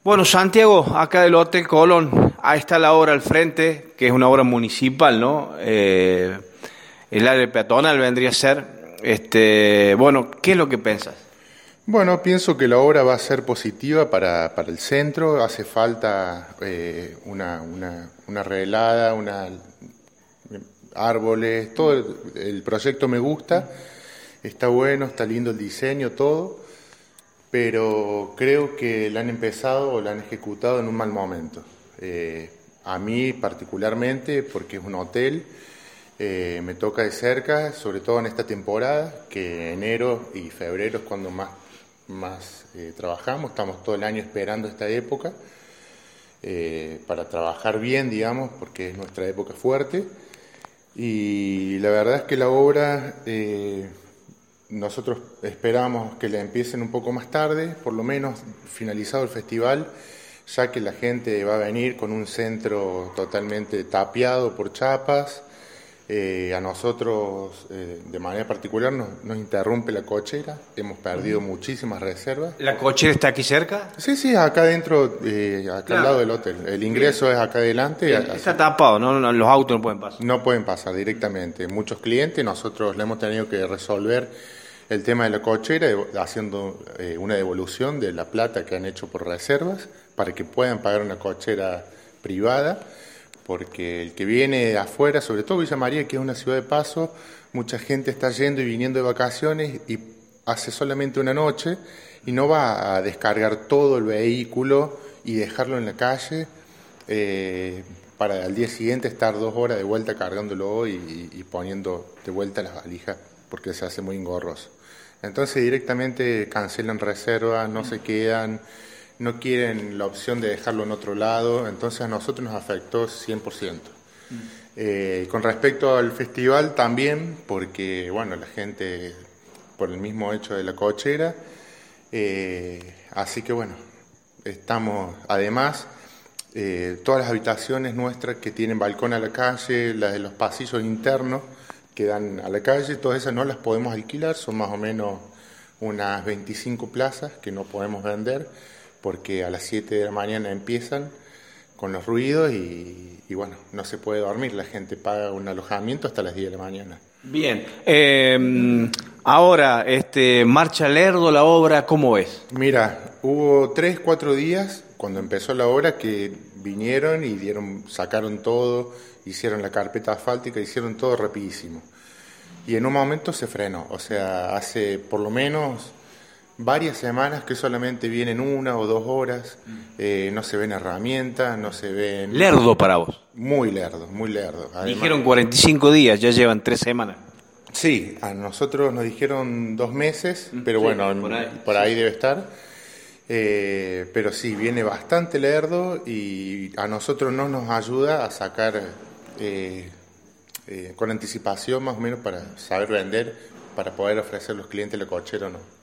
Bueno, Santiago, acá del Hotel Colón, ahí está la obra al frente, que es una obra municipal, ¿no? El área peatonal vendría a ser. Bueno, ¿qué es lo que pensás? Bueno, pienso que la obra va a ser positiva para el centro. Hace falta una arreglada, árboles, todo el proyecto me gusta, está bueno, está lindo el diseño, todo, pero creo que la han empezado o la han ejecutado en un mal momento. A mí particularmente, porque es un hotel, me toca de cerca, sobre todo en esta temporada, que enero y febrero es cuando más trabajamos, estamos todo el año esperando esta época para trabajar bien, digamos, porque es nuestra época fuerte. Y la verdad es que la obra, nosotros esperamos que la empiecen un poco más tarde, por lo menos finalizado el festival, ya que la gente va a venir con un centro totalmente tapiado por chapas. A nosotros, de manera particular, nos interrumpe la cochera, hemos perdido muchísimas reservas. ¿La cochera está aquí cerca? Sí, acá adentro, acá al lado del hotel. El ingreso es acá adelante. Está tapado, ¿no? Los autos no pueden pasar. No pueden pasar directamente. Muchos clientes, nosotros le hemos tenido que resolver el tema de la cochera, haciendo una devolución de la plata que han hecho por reservas, para que puedan pagar una cochera privada. Porque el que viene de afuera, sobre todo Villa María, que es una ciudad de paso, mucha gente está yendo y viniendo de vacaciones y hace solamente una noche y no va a descargar todo el vehículo y dejarlo en la calle para al día siguiente estar 2 horas de vuelta cargándolo y poniendo de vuelta las valijas, porque se hace muy engorroso. Entonces directamente cancelan reservas, no se quedan, no quieren la opción de dejarlo en otro lado, entonces a nosotros nos afectó 100%. Con respecto al festival también, porque bueno, la gente, por el mismo hecho de la cochera, así que bueno, estamos, además, todas las habitaciones nuestras que tienen balcón a la calle, las de los pasillos internos que dan a la calle, todas esas no las podemos alquilar, son más o menos unas 25 plazas que no podemos vender, porque a las 7 de la mañana empiezan con los ruidos y bueno, no se puede dormir, la gente paga un alojamiento hasta las 10 de la mañana. Bien, ahora, marcha Lerdo la obra, ¿cómo ves? Mira, hubo 3-4 días cuando empezó la obra que vinieron y sacaron todo, hicieron la carpeta asfáltica, hicieron todo rapidísimo. Y en un momento se frenó, o sea, hace por lo menos varias semanas que solamente vienen 1 o 2 horas, no se ven herramientas, no se ven... Lerdo para vos. Muy lerdo, muy lerdo. Además, dijeron 45 días, ya llevan 3 semanas. Sí, a nosotros nos dijeron 2 meses, pero sí, bueno, por ahí sí. Debe estar. Pero sí, viene bastante lerdo y a nosotros no nos ayuda a sacar con anticipación más o menos para saber vender, para poder ofrecer a los clientes la cochera o no.